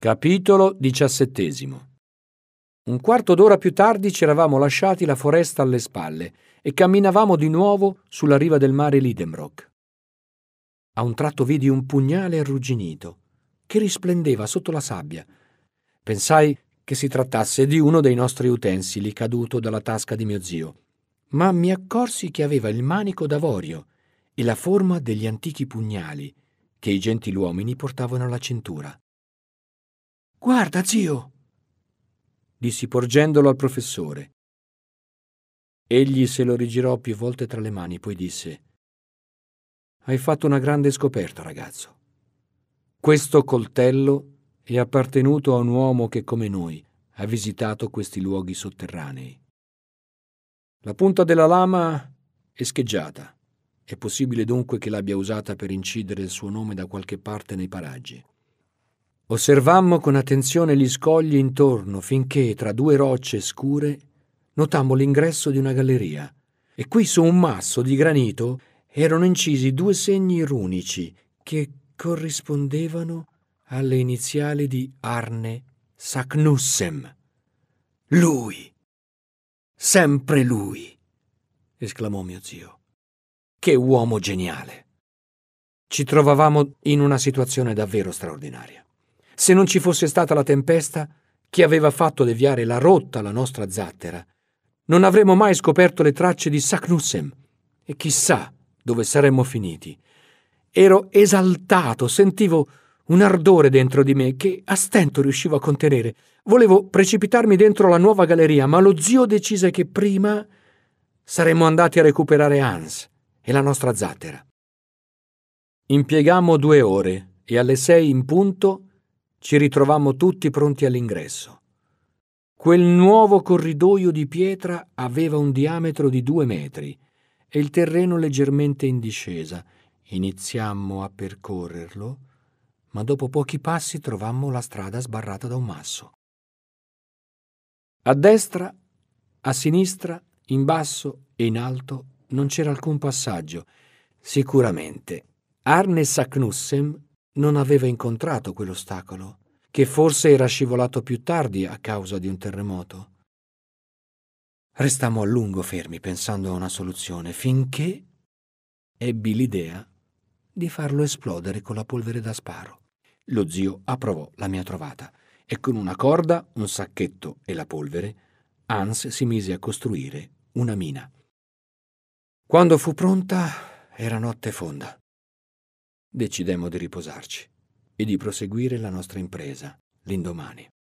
Capitolo 17. Un quarto d'ora più tardi ci eravamo lasciati la foresta alle spalle e camminavamo di nuovo sulla riva del mare Lidenbrock. A un tratto vidi un pugnale arrugginito che risplendeva sotto la sabbia. Pensai che si trattasse di uno dei nostri utensili caduto dalla tasca di mio zio, ma mi accorsi che aveva il manico d'avorio e la forma degli antichi pugnali che i gentiluomini portavano alla cintura. «Guarda, zio!» dissi porgendolo al professore. Egli se lo rigirò più volte tra le mani, poi disse: «Hai fatto una grande scoperta, ragazzo. Questo coltello è appartenuto a un uomo che, come noi, ha visitato questi luoghi sotterranei. La punta della lama è scheggiata. È possibile dunque che l'abbia usata per incidere il suo nome da qualche parte nei paraggi. Osservammo con attenzione gli scogli intorno finché, tra due rocce scure, notammo l'ingresso di una galleria, e qui su un masso di granito erano incisi due segni runici che corrispondevano alle iniziali di Arne Saknussemm. «Lui! Sempre lui!» esclamò mio zio. «Che uomo geniale!» Ci trovavamo in una situazione davvero straordinaria. Se non ci fosse stata la tempesta che aveva fatto deviare la rotta alla nostra zattera, non avremmo mai scoperto le tracce di Saknussemm e chissà dove saremmo finiti. Ero esaltato, sentivo un ardore dentro di me che a stento riuscivo a contenere. Volevo precipitarmi dentro la nuova galleria, ma lo zio decise che prima saremmo andati a recuperare Hans e la nostra zattera. Impiegammo 2 ore e alle 6 in punto ci ritrovammo tutti pronti all'ingresso. Quel nuovo corridoio di pietra aveva un diametro di 2 metri e il terreno leggermente in discesa. Iniziammo a percorrerlo, ma dopo pochi passi trovammo la strada sbarrata da un masso. A destra, a sinistra, in basso e in alto non c'era alcun passaggio. Sicuramente Arne Saknussemm non aveva incontrato quell'ostacolo, che forse era scivolato più tardi a causa di un terremoto. Restammo a lungo fermi pensando a una soluzione, finché ebbi l'idea di farlo esplodere con la polvere da sparo. Lo zio approvò la mia trovata e con una corda, un sacchetto e la polvere, Hans si mise a costruire una mina. Quando fu pronta era notte fonda. Decidemmo di riposarci e di proseguire la nostra impresa l'indomani.